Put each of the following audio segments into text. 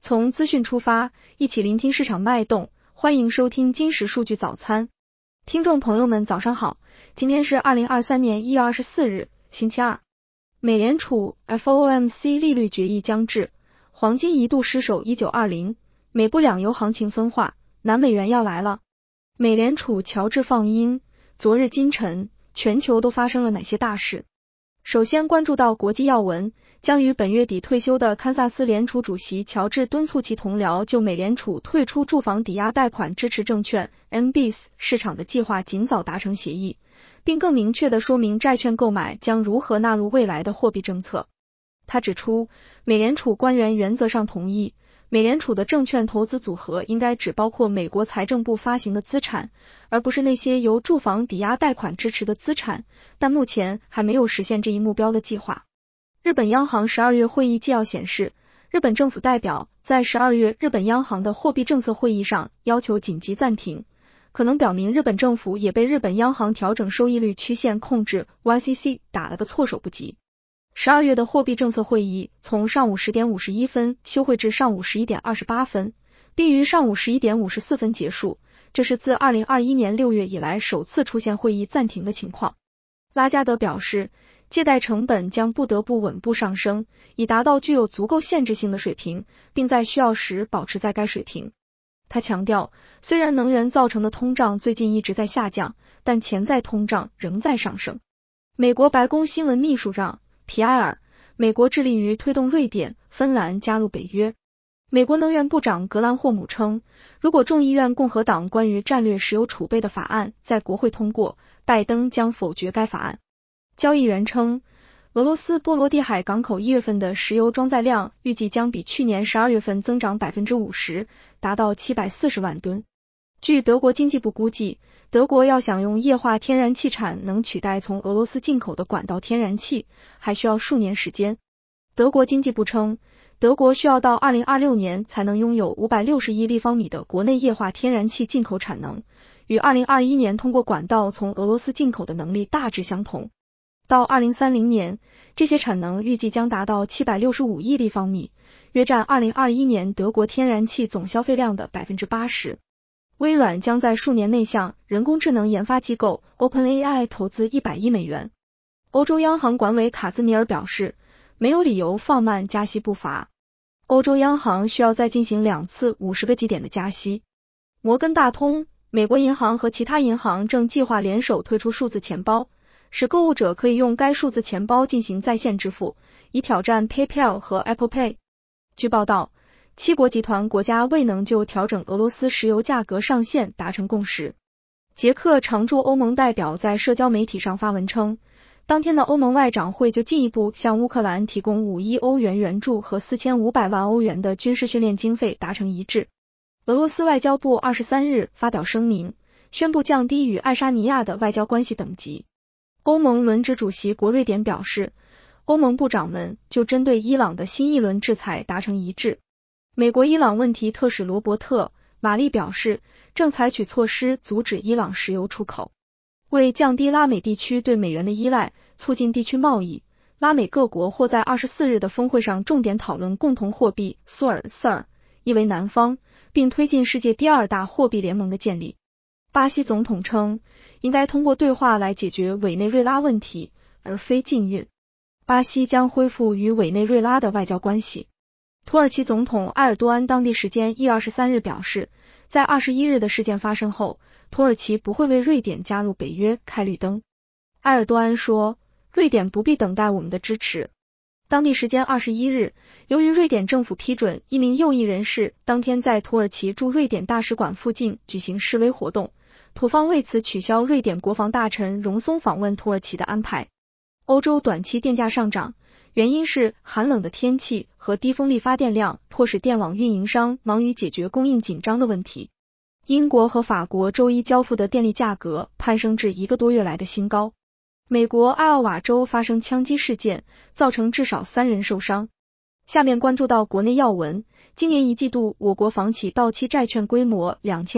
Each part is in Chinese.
从资讯出发，一起聆听市场脉动，欢迎收听今时数据早餐。听众朋友们早上好，今天是2023年1月24日，星期二。美联储 FOMC 利率决议将至，黄金一度失守1920，美布两油行情分化，南美元要来了。美联储乔治放鹰，昨日今晨，全球都发生了哪些大事？首先关注到国际要闻，将于本月底退休的堪萨斯联储主席乔治敦促其同僚就美联储退出住房抵押贷款支持证券 MBS 市场的计划尽早达成协议，并更明确地说明债券购买将如何纳入未来的货币政策。他指出，美联储官员原则上同意，美联储的证券投资组合应该只包括美国财政部发行的资产，而不是那些由住房抵押贷款支持的资产，但目前还没有实现这一目标的计划。日本央行12月会议纪要显示，日本政府代表在12月日本央行的货币政策会议上要求紧急暂停，可能表明日本政府也被日本央行调整收益率曲线控制 YCC 打了个措手不及。12月的货币政策会议从上午10点51分休会至上午11点28分，并于上午11点54分结束，这是自2021年6月以来首次出现会议暂停的情况。拉加德表示，借贷成本将不得不稳步上升，以达到具有足够限制性的水平，并在需要时保持在该水平。他强调，虽然能源造成的通胀最近一直在下降，但潜在通胀仍在上升。美国白宫新闻秘书长皮埃尔，美国致力于推动瑞典、芬兰加入北约。美国能源部长格兰霍姆称，如果众议院共和党关于战略石油储备的法案在国会通过，拜登将否决该法案。交易员称，俄罗斯波罗的海港口1月份的石油装载量预计将比去年12月份增长 50%， 达到740万吨。据德国经济部估计，德国要想用液化天然气产能取代从俄罗斯进口的管道天然气，还需要数年时间。德国经济部称，德国需要到2026年才能拥有560亿立方米的国内液化天然气进口产能，与2021年通过管道从俄罗斯进口的能力大致相同。到2030年，这些产能预计将达到765亿立方米，约占2021年德国天然气总消费量的 80%。微软将在数年内向人工智能研发机构 OpenAI 投资100亿美元。欧洲央行管委卡兹米尔表示，没有理由放慢加息步伐。欧洲央行需要再进行2次50个基点的加息。摩根大通、美国银行和其他银行正计划联手推出数字钱包，使购物者可以用该数字钱包进行在线支付，以挑战 PayPal 和 Apple Pay。据报道，7国集团国家未能就调整俄罗斯石油价格上限达成共识。捷克常驻欧盟代表在社交媒体上发文称，当天的欧盟外长会就进一步向乌克兰提供5亿欧元援助和4500万欧元的军事训练经费达成一致。俄罗斯外交部23日发表声明，宣布降低与爱沙尼亚的外交关系等级。欧盟轮值主席国瑞典表示，欧盟部长们就针对伊朗的新一轮制裁达成一致。美国伊朗问题特使罗伯特·马利表示，正采取措施阻止伊朗石油出口。为降低拉美地区对美元的依赖，促进地区贸易，拉美各国或在24日的峰会上重点讨论共同货币苏尔 SUR， 意为南方，并推进世界第2大货币联盟的建立。巴西总统称，应该通过对话来解决委内瑞拉问题，而非禁运。巴西将恢复与委内瑞拉的外交关系。土耳其总统埃尔多安当地时间1月23日表示，在21日的事件发生后，土耳其不会为瑞典加入北约开绿灯。埃尔多安说，瑞典不必等待我们的支持。当地时间21日，由于瑞典政府批准一名右翼人士当天在土耳其驻瑞典大使馆附近举行示威活动，土方为此取消瑞典国防大臣荣松访问土耳其的安排。欧洲短期电价上涨，原因是寒冷的天气和低风力发电量迫使电网运营商忙于解决供应紧张的问题。英国和法国周一交付的电力价格攀升至1个多月来的新高。美国艾奥瓦州发生枪击事件，造成至少3人受伤。下面关注到国内要闻，今年一季度我国房企到期债券规模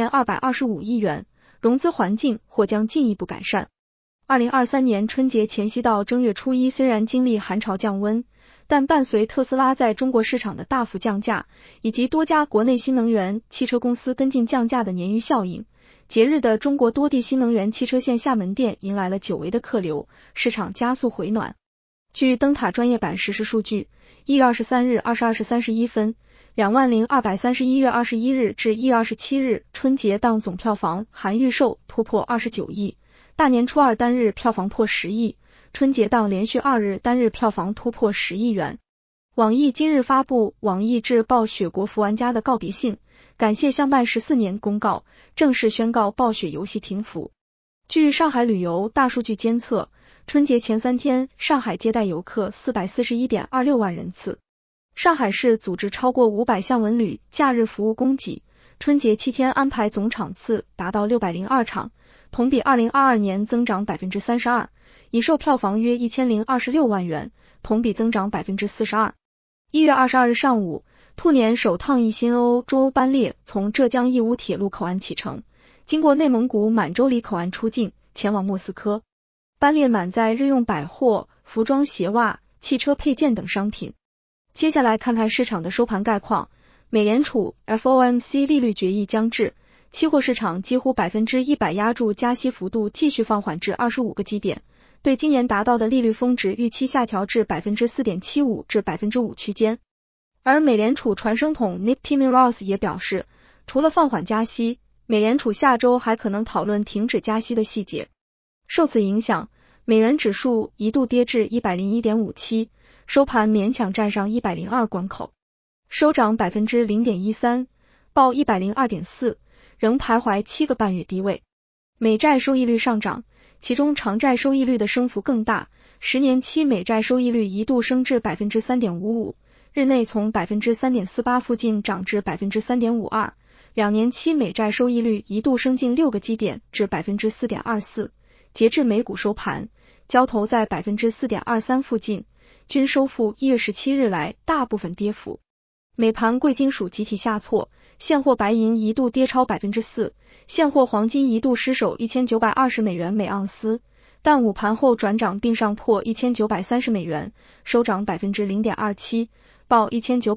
2225亿元，融资环境或将进一步改善。2023年春节前夕到正月初一虽然经历寒潮降温， 但伴随特斯拉在中国市场的大幅降价，以及多家国内新能源汽车公司跟进降价的鲶鱼效应，节日的中国多地新能源汽车线下门店迎来了久违的客流，市场加速回暖。据灯塔专业版实时数据，1月23日22时31分，20231月21日至1月27日春节档总票房含预售突破29亿，大年初二单日票房破10亿，春节档连续2日单日票房突破10亿元。网易今日发布网易致暴雪国服玩家的告别信，感谢相伴14年公告，正式宣告暴雪游戏停服。据上海旅游大数据监测，春节前3天，上海接待游客 441.26 万人次。上海市组织超过500项文旅假日服务供给，春节7天安排总场次达到602场，同比2022年增长 32%， 已售票房约1026万元，同比增长 42%。1月22日上午，兔年首趟一新欧洲班列从浙江义乌铁路口岸启程，经过内蒙古满洲里口岸出境，前往莫斯科。班列满载日用百货、服装鞋袜、汽车配件等商品。接下来看看市场的收盘概况。美联储 FOMC 利率决议将至，期货市场几乎100%压住加息幅度继续放缓至25个基点，对今年达到的利率峰值预期下调至 4.75% 至 5% 区间。而美联储传声筒 Nick Timiraos 也表示，除了放缓加息，美联储下周还可能讨论停止加息的细节。受此影响，美元指数一度跌至 101.57， 收盘勉强站上102关口，收涨 0.13%， 报 102.4， 仍徘徊7个半月低位。美债收益率上涨，其中长债收益率的升幅更大，10年期美债收益率一度升至 3.55%， 日内从 3.48% 附近涨至 3.52%， 2年期美债收益率一度升近6个基点至 4.24%。截至美股收盘，交投在 4.23% 附近，均收复1月17日来大部分跌幅。美盘贵金属集体下挫，现货白银一度跌超 4%， 现货黄金一度失守1920美元每盎司，但午盘后转涨并上破1930美元，收涨 0.27%， 报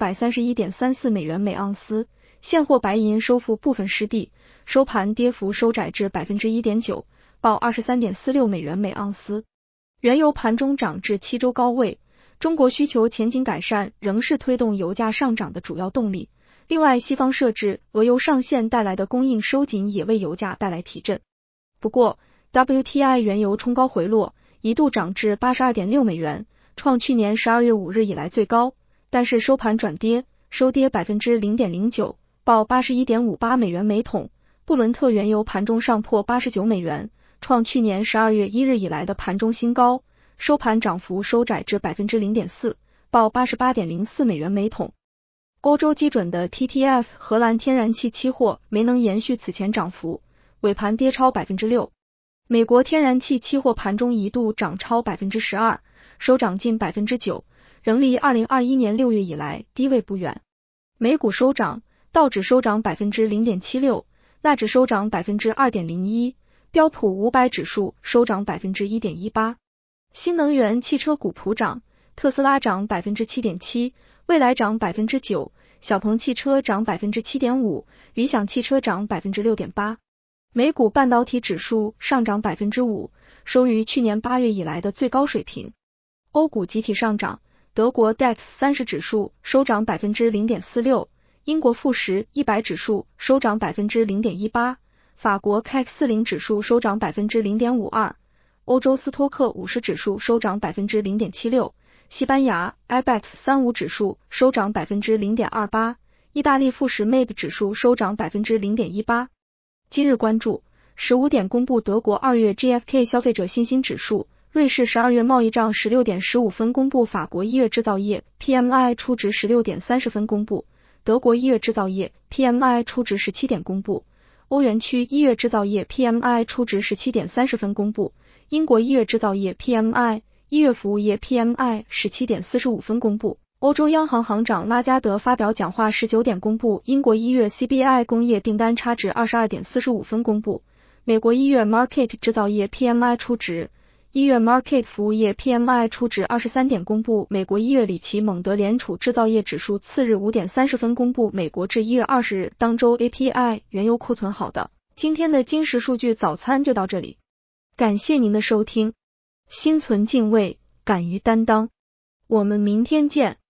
1931.34 美元每盎司。现货白银收复部分失地，收盘跌幅收窄至 1.9%，报 23.46 美元每盎司。原油盘中涨至7周高位，中国需求前景改善仍是推动油价上涨的主要动力。另外，西方设置俄油上限带来的供应收紧也为油价带来提振。不过 WTI 原油冲高回落，一度涨至 82.6 美元，创去年12月5日以来最高，但是收盘转跌，收跌 0.09%， 报 81.58 美元每桶。布伦特原油盘中上破89美元，创去年12月1日以来的盘中新高，收盘涨幅收窄至 0.4%， 报 88.04 美元每桶。欧洲基准的 TTF 荷兰天然气期货没能延续此前涨幅，尾盘跌超 6%。美国天然气期货盘中一度涨超 12%， 收涨近 9%， 仍离2021年6月以来低位不远。美股收涨，道指收涨 0.76%， 纳指收涨 2.01%， 标普500指数收涨 1.18%。新能源汽车股普涨，特斯拉涨 7.7%， 蔚来涨 9%， 小鹏汽车涨 7.5%， 理想汽车涨 6.8%。美股半导体指数上涨 5%， 收于去年8月以来的最高水平。欧股集体上涨，德国 DAX 30指数收涨 0.46%， 英国富时100指数收涨 0.18%， 法国 CAC 40指数收涨 0.52%， 欧洲斯托克50指数收涨 0.76%， 西班牙 IBEX 35指数收涨 0.28%， 意大利富时 MAIB 指数收涨 0.18%。今日关注15点公布德国2月 GfK 消费者信心指数，瑞士12月贸易账16点15分公布，法国1月制造业 PMI 初值16点30分公布，德国1月制造业 PMI 初值17点公布，欧元区1月制造业 PMI 初值17点30分公布，英国1月制造业 PMI、1月服务业 PMI 17点45分公布。欧洲央行行长拉加德发表讲话19点公布，英国1月 CPI 工业订单差值22点45分公布，美国1月 Market 制造业 PMI 初值， 1月 Market 服务业 PMI 初值23点公布，美国1月里奇蒙德联储制造业指数次日5点30分公布，美国至1月20日当周 API 原油库存好的。今天的金石数据早餐就到这里，感谢您的收听，心存敬畏，敢于担当，我们明天见。